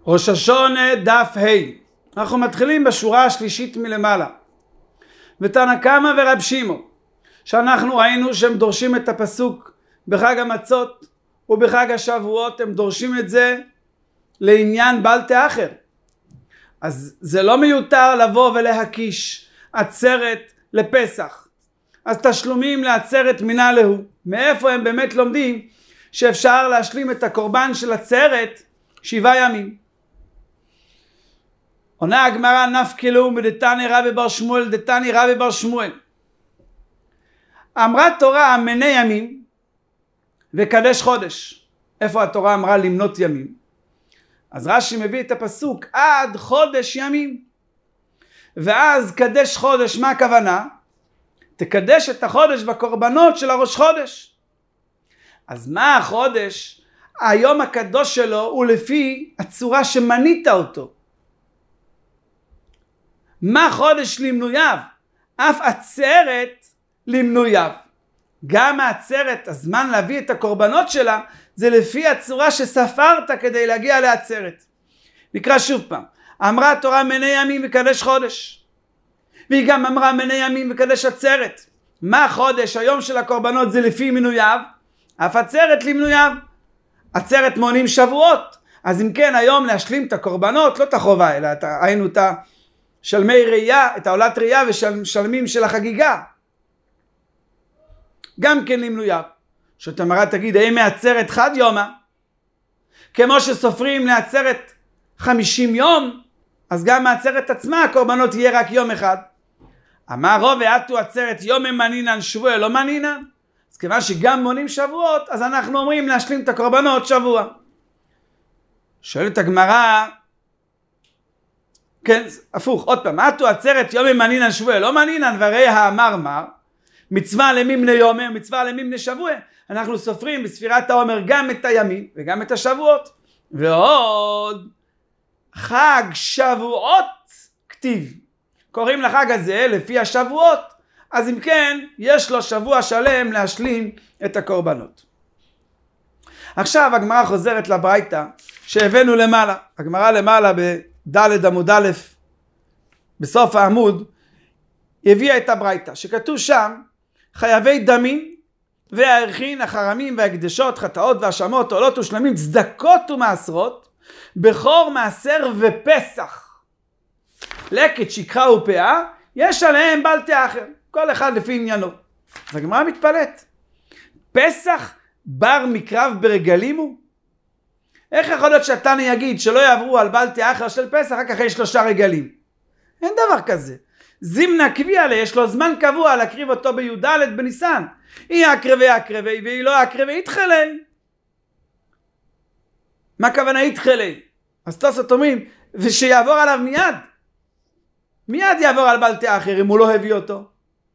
ראש השונה דף ה'. אנחנו מתחילים בשורה השלישית מלמעלה. ותנא קמא ורב שמעון, שאנחנו ראינו שהם דורשים את הפסוק בחג המצות ובחג השבועות, הם דורשים את זה לעניין בל תאחר. אז זה לא מיותר לבוא ולהקיש עצרת לפסח. אז תשלומים לעצרת מינה להו. מאיפה הם באמת לומדים שאפשר להשלים את הקורבן של עצרת 7 ימים? עונה הגמרא נפקא להו מדתני רבי בר שמואל דתני רבי בר שמואל. אמרה תורה מנה ימים וקדש חודש. איפה התורה אמרה למנות ימים? אז רש"י מביא את הפסוק עד חודש ימים. ואז קדש חודש, מה הכוונה? תקדש את החודש בקורבנות של הראש חודש. אז מה החודש? היום הקדוש שלו הוא לפי הצורה שמנית אותו. מה חודש למנוייו? אף עצרת למנוייו. גם העצרת, הזמן להביא את הקורבנות שלה, זה לפי הצורה שספרת כדי להגיע לעצרת. נקרא שוב פעם. אמרה התורה מנה ימים וקדש חודש. והיא גם אמרה מנה ימים וקדש עצרת. מה חודש? היום של הקורבנות זה לפי מנוייו. אף עצרת למנוייו. עצרת מונים שבועות. אז אם כן היום להשלים את הקורבנות, לא את החובה, אלא היינו את שלמי ראייה, את העולת ראייה ושלמים של החגיגה. גם כן למנוייו. שתמרה תגיד, האם מעצרת חד יומה? כמו שסופרים לעצרת 50 יום, אז גם מעצרת עצמה הקורבנות יהיה רק יום אחד. אמר רוב ועתו עצרת יום מנינן שבוע לא מנינן. אז כיוון שגם מונים שבועות, אז אנחנו אומרים להשלים את הקורבנות שבוע. שואלת הגמרא, כן, הפוך, עוד פעם, עתו עצרת יום מנינן שבוע לא מנינן, והרי האמר מר, מצווה למימנה יומר, מצווה למימנה שבוע. אנחנו סופרים בספירת העומר גם את הימים וגם את השבועות. ועוד חג שבועות כתיב. קוראים לחג הזה לפי השבועות. אז אם כן, יש לו שבוע שלם להשלים את הקורבנות. עכשיו הגמרא חוזרת לברייתא שהבאנו למעלה. הגמרא למעלה בד' עמוד א', בסוף העמוד, הביאה את הברייתא, שכתוב שם, חייבי דמים והערכין, החרמים וההקדשות, חטאות והאשמות, עולות ושלמים, צדקות ומעשרות, בכור מעשר ופסח. לקט, שכחה ופאה, יש עליהם בל תאחר, כל אחד לפי עניינו. אז הגמרא מתפלאת. פסח בר מקרב ברגלים הוא? איך יכול להיות שהתנא יגיד שלא יעברו על בל תאחר של פסח רק אחרי 3 רגלים? אין דבר כזה. זימנה קביע לה, יש לו זמן קבוע להקריב אותו בי"ד בניסן. היא אקרבי והיא לא אקרבי יתחלי. מה הכוונה יתחלי? אז תוספות אומרים, ושיעבור עליו מיד. מיד יעבור על בל תאחר אם הוא לא הביא אותו.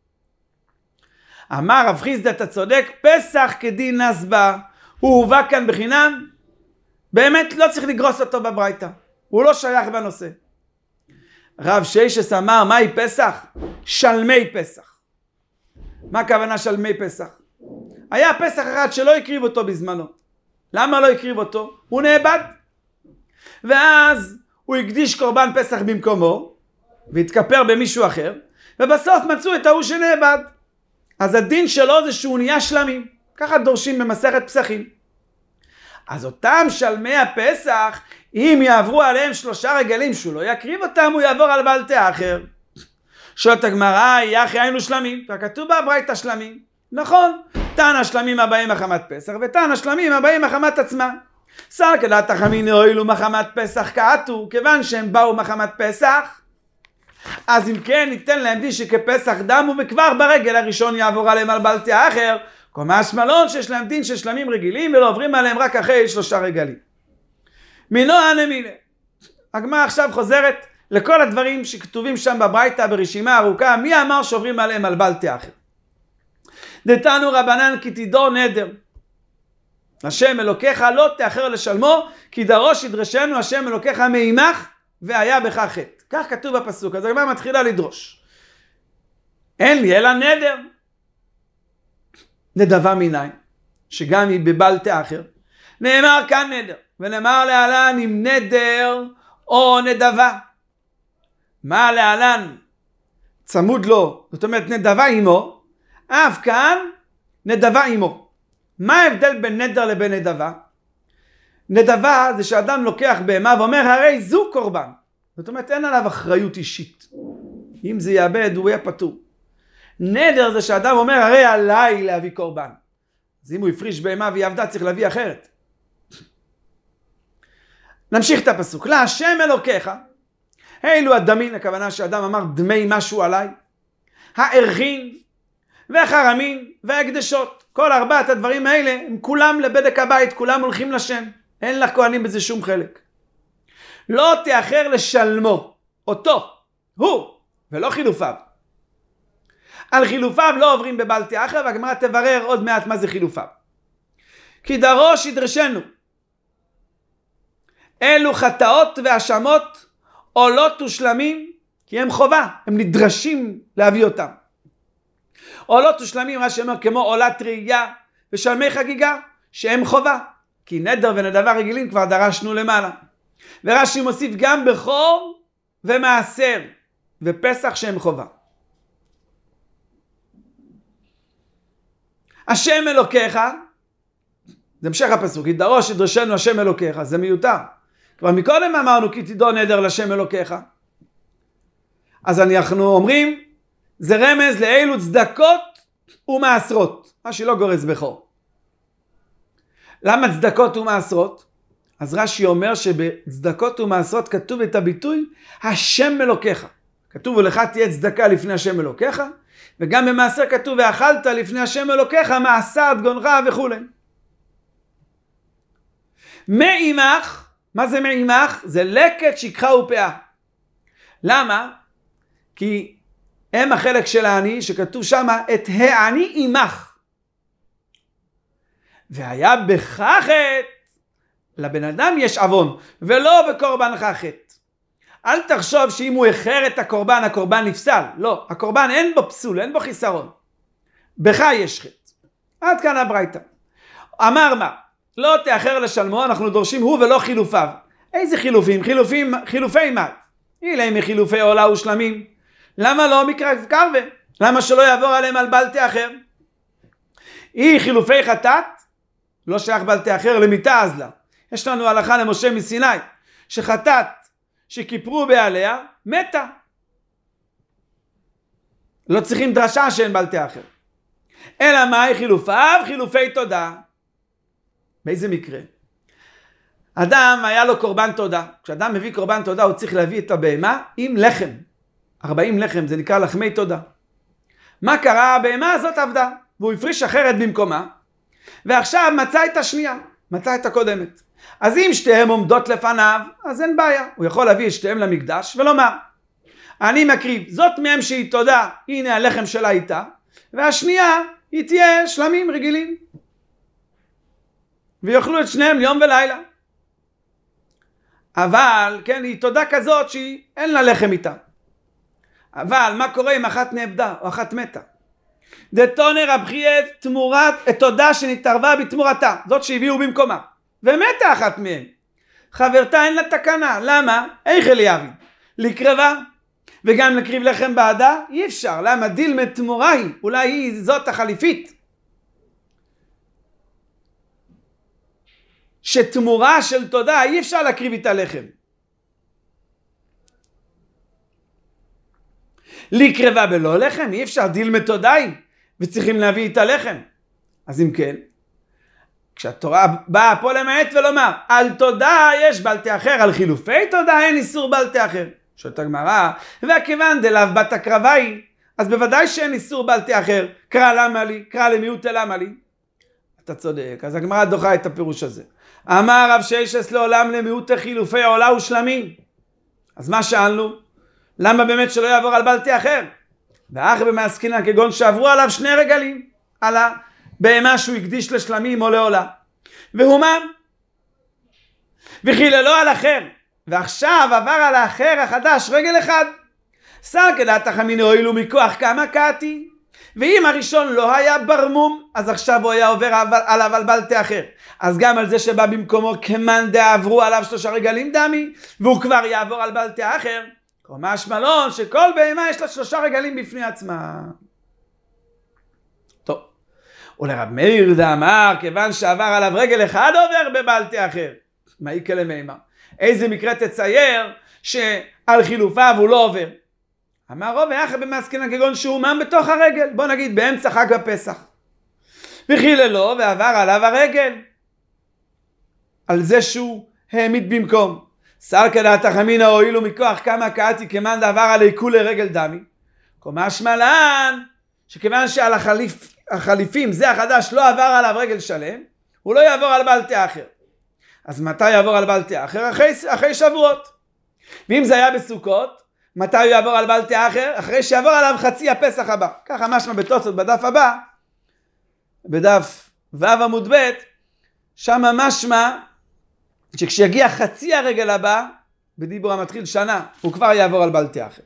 אמר רב חיסדא אתה צודק, פסח כדין נסבה. הוא הובא כאן בחינם. באמת לא צריך לגרוס אותו בברייתא. הוא לא שייך בנושא. רב ששת אמר, מהי פסח? שלמי פסח. מה הכוונה שלמי פסח? היה פסח אחד שלא הקריב אותו בזמנו. למה לא הקריב אותו? הוא נאבד. ואז הוא הקדיש קורבן פסח במקומו, והתכפר במישהו אחר, ובסוף מצאו את ההוא שנאבד. אז הדין שלו זה שהוא נהיה שלמים. ככה דורשים במסכת פסחים. אז אותם שלמי הפסח, אם יעברו עליהם 3 רגלים שהוא לא יקריב אותם, הוא יעבור על בל תאחר. שואלת הגמרא, יחי היינו שלמים, וכתוב בברייתא שלמים. נכון, תנא שלמים הבאים מחמת פסח, ותנא שלמים הבאים מחמת עצמה. שר כדעת חכמים הועילו מחמת פסח כעתו, כיוון שהם באו מחמת פסח, אז אם כן ניתן להם דין שכפסח דמו, וכבר ברגל הראשון יעבור עליהם על בל תאחר, כל משמעון שיש להם דין של שלמים רגילים, ולא עוברים עליהם רק אחרי 3 רגלים. מינו הנמילה. הגמרא עכשיו חוזרת לכל הדברים שכתובים שם בברייתא ברשימה ארוכה. מי אמר שעוברים עליהם על בל תאחר? דתנו רבנן כי תדור נדר. השם אלוקיך לא תאחר לשלמו, כי דרוש ידרשנו השם אלוקיך מעמך והיה בך חטא. כך כתוב בפסוק. אז הגמרא מתחילה לדרוש. אין לי אלא נדר. נדבה מניין, שגם היא בבל תאחר. נאמר כאן נדר. ונאמר להלן עם נדר או נדבה. מה להלן צמוד לו, זאת אומרת נדבה עמו, אף כאן נדבה עמו. מה ההבדל בין נדר לבין נדבה? נדבה זה שאדם לוקח בהמה ואומר הרי זו קורבן, זאת אומרת אין עליו אחריות אישית, אם זה יאבד הוא יהיה פטור. נדר זה שאדם אומר הרי עליי להביא קורבן, אז אם הוא הפריש בהמה והיא עבדה צריך להביא אחרת. נמשיך את הפסוק. להשם אלוקיך, אלו הדמים, הכוונה שאדם אמר דמי משהו עליי, הערכין והחרמין וההקדשות, כל ארבעת הדברים האלה הם כולם לבדק הבית, כולם הולכים לשם, אין לכהנים בזה שום חלק. לא תאחר לשלמו, אותו, הוא ולא חילופיו. על חילופיו לא עוברים בבל תאחר, והגמרא תברר עוד מעט מה זה חילופיו. כי דרוש ידרשנו, אלו חטאות והאשמות עולות ושלמים, כי הם חובה, הם נדרשים להביא אותם. עולות ושלמים, מה שאומר כמו עולת ראייה ושלמי חגיגה, שהם חובה, כי נדר ונדבה רגילים כבר דרשנו למעלה. ורש"י מוסיף גם בכור ומעשר ופסח שהם חובה. השם אלוקיך, זה המשך הפסוק, ידרוש ידרשנו השם אלוקיך, זה מיותר. כבר מקודם אמרנו כי תדעו נדר לשם אלוקיך. אז אנחנו אומרים, זה רמז לאלו צדקות ומעשרות, מה שלא גורס בכור. למה צדקות ומעשרות? אז רש"י אומר שבצדקות ומעשרות כתוב את הביטוי השם אלוקיך. כתוב לך תהיה צדקה לפני השם אלוקיך, וגם במעשר כתוב ואכלת לפני השם אלוקיך מעשר דגונך וכו'. מעימך, מה זה מעימך? זה לקט שכחה ופאה. למה? כי הם החלק של העני שכתוב שם את העני עימך. והיה בכך חטא, לבן אדם יש עוון, ולא בקורבנך חטא. אל תחשוב שאם הוא אחר את הקורבן, הקורבן נפסל. לא, הקורבן אין בו פסול, אין בו חיסרון. בך יש חטא. עד כאן הברייתא. אמר מה? לא תאחר לשלמו, אנחנו דורשים הוא ולא חילופיו. איזה חילופים? חילופי מה? אילהם מחילופי עולה ושלמים. למה לא מקרב קרבה? למה שלא יעבור עליהם על בל תאחר? היא חילופי חטאת, לא שייך בל תאחר למיתה אז לה. יש לנו הלכה למשה מסיני, שחטאת שכיפרו בעליה, מתה. לא צריכים דרשה שאין בל תאחר. אלא מהי חילופיו? חילופי תודה. באיזה מקרה? אדם היה לו קורבן תודה. כשאדם מביא קורבן תודה הוא צריך להביא את הבהמה עם לחם. 40 לחם, זה נקרא לחמי תודה. מה קרה? הבהמה הזאת עבדה, והוא הפריש אחרת במקומה, ועכשיו מצא את השנייה, מצא את הקודמת. אז אם שתיהם עומדות לפניו, אז אין בעיה. הוא יכול להביא את שתיהם למקדש ולומר, אני מקריב, זאת מהם שהיא תודה, הנה הלחם שלה איתה, והשנייה היא תהיה שלמים רגילים. ויאכלו את שניהם יום ולילה. אבל, כן, היא תודה כזאת שהיא אין לה לחם איתה. אבל מה קורה אם אחת נאבדה או אחת מתה? דתונר הבחיית תמורת תודה שנתערבה בתמורתה, זאת שהביאו במקומה, ומתה אחת מהם. חברתה אין לה תקנה. למה? איך אליאבי? לקרבה וגם לקריב לחם בעדה? אי אפשר. למה? דילמת תמורה היא, אולי היא זאת החליפית. שתמורה של תודה אי אפשר להקריב איתה לחם. לקרבה בלא לחם אי אפשר, דילמת תודה היא, וצריכים להביא איתה לחם. אז אם כן, כשהתורה באה פה למעט ולומר על תודה יש בל תאחר, על חילופי תודה אין איסור בל תאחר. שואלת הגמרא, והכיוון דלאו בת הקרבה היא, אז בוודאי שאין איסור בל תאחר. קרא למה לי? קרא למיעוט למה לי? אתה צודק. אז הגמרא דוחה את הפירוש הזה. אמר רב ששת לעולם למיעוט חילופי עולה ושלמים. אז מה שאלנו? למה באמת שלא יעבור על בל תאחר? ואח במעסקינן כגון שעברו עליו שני רגלים, על הבהמה שהוא הקדיש לשלמים או לעולה. והומה, וחיללו על אחר, ועכשיו עבר על האחר החדש רגל אחד. שר כדעת החמין הועילו מכוח כמה קעתי, ואם הראשון לא היה ברמום, אז עכשיו הוא היה עובר עליו על בל תאחר. אז גם על זה שבא במקומו כמאן דעברו עליו 3 רגלים דמי, והוא כבר יעבור על בל תאחר. משמע לו שכל בהמה יש לה 3 רגלים בפני עצמה. טוב. ולרב מאיר דאמר, כיוון שעבר עליו רגל אחד עובר בבל תאחר. מה יקרה למימה? איזה מקרה תצייר שעל חילופיו הוא לא עובר? אמר רוב ואחר במסכנה כגון שאומן בתוך הרגל. בוא נגיד באמצע חג הפסח. וחיללו ועבר עליו הרגל. על זה שהוא העמיד במקום. שר כדעת החמינא הועילו מכוח כמה קאתי כמאן דעבר עלי כולי רגל דמי. משמע לן שכיוון שעל החליפים זה החדש לא עבר עליו רגל שלם, הוא לא יעבור על בל תאחר. אז מתי יעבור על בל תאחר? אחרי שבועות. ואם זה היה בסוכות, מתי הוא יעבור על בל תאחר? אחרי שיעבור עליו חצי הפסח הבא. ככה משמע בתוספות בדף הבא, בדף ו' עמוד ב', שם משמע שכשיגיע חצי הרגל הבא, בדיבור המתחיל שנה, הוא כבר יעבור על בל תאחר.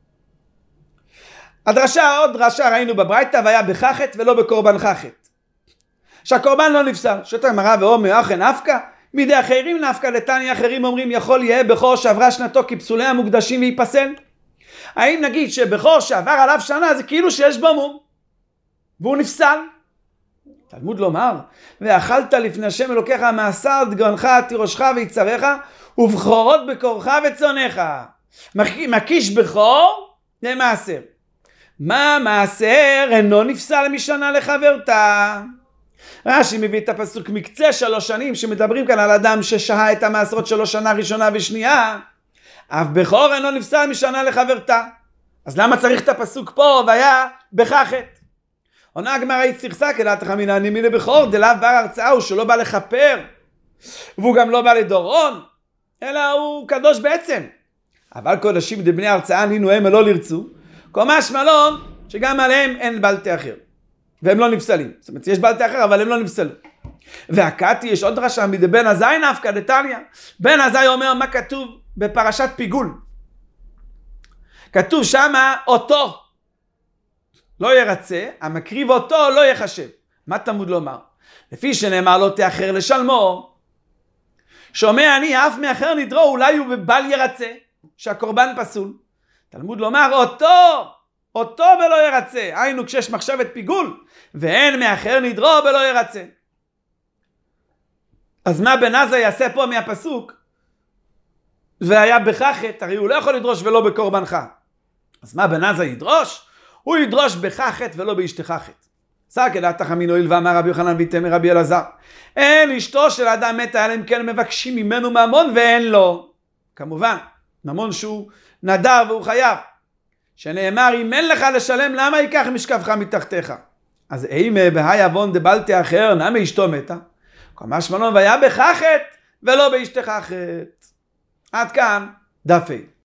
הדרשה, עוד דרשה ראינו בברייתא, והיה בחחת ולא בקורבן חחת. שהקורבן לא נפסל. שאת הגמרא ואומר אכן נפקא, מידי אחרים נפקא, לתניא אחרים אומרים יכול יהיה בכור שעברה שנתו כפסולי המוקדשים וייפסל. האם נגיד שבכור שעבר עליו שנה זה כאילו שיש בו מום והוא נפסל? תלמוד לומר, ואכלת לפני השם אלוקיך מעשר דגנך תירושך ויצריך ובכורות בקורך וצונך. מקיש בכור למעשר. מה מעשר אינו נפסל משנה לחברתה? רש"י מביא את הפסוק מקצה 3 שנים שמדברים כאן על אדם ששהה את המעשרות 3 שנה ראשונה ושנייה, אף בכור אינו נפסל משנה לחברתה. אז למה צריך את הפסוק פה והיה בחחת? עונה הגמרא יצטרסה כדעת חמינא הנימי לבכור דלאו בר הרצאה, הוא שלא בא לכפר והוא גם לא בא לדורון אלא הוא קדוש בעצם. אבל קודשים דבני הרצאה נינו הם לא לרצו, משמע לו שגם עליהם אין בל תאחר והם לא נפסלים. זאת אומרת יש בל תאחר אבל הם לא נפסלו. והקאתי יש עוד דרשה מדבן עזאי נפקא דתניא. בן עזאי אומר מה כתוב בפרשת פיגול. כתוב שמה אותו לא ירצה, המקריב אותו לא יחשב. מה תלמוד לומר? לפי שנאמר לא תאחר לשלמו, שומע אני אף מאחר נדרו, אולי הוא בבל ירצה שהקורבן פסול. תלמוד לומר אותו בלא ירצה, היינו כשיש מחשבת פיגול ואין מאחר נדרו בלא ירצה. אז מה בן עזאי יעשה פה מהפסוק והיה בחחת? הרי הוא לא יכול לדרוש ולא בקורבנך. אז מה בן עזאי ידרוש? הוא ידרוש בחחת ולא באשתחחת. שר כדעת חמינא הואיל ואמר רבי יוחנן ויתמר רבי אלעזר, אין אשתו של אדם מתה אלא אם כן מבקשים ממנו ממון ואין לו. כמובן ממון שהוא נדר והוא חייב, שנאמר אם אין לך לשלם למה ייקח משכבך מתחתיך. אז אימה בהי עוון דבל תאחר למה אשתו מתה? משמע לו והיה בחחת ולא באשתחחת. עד כאן דף ה'.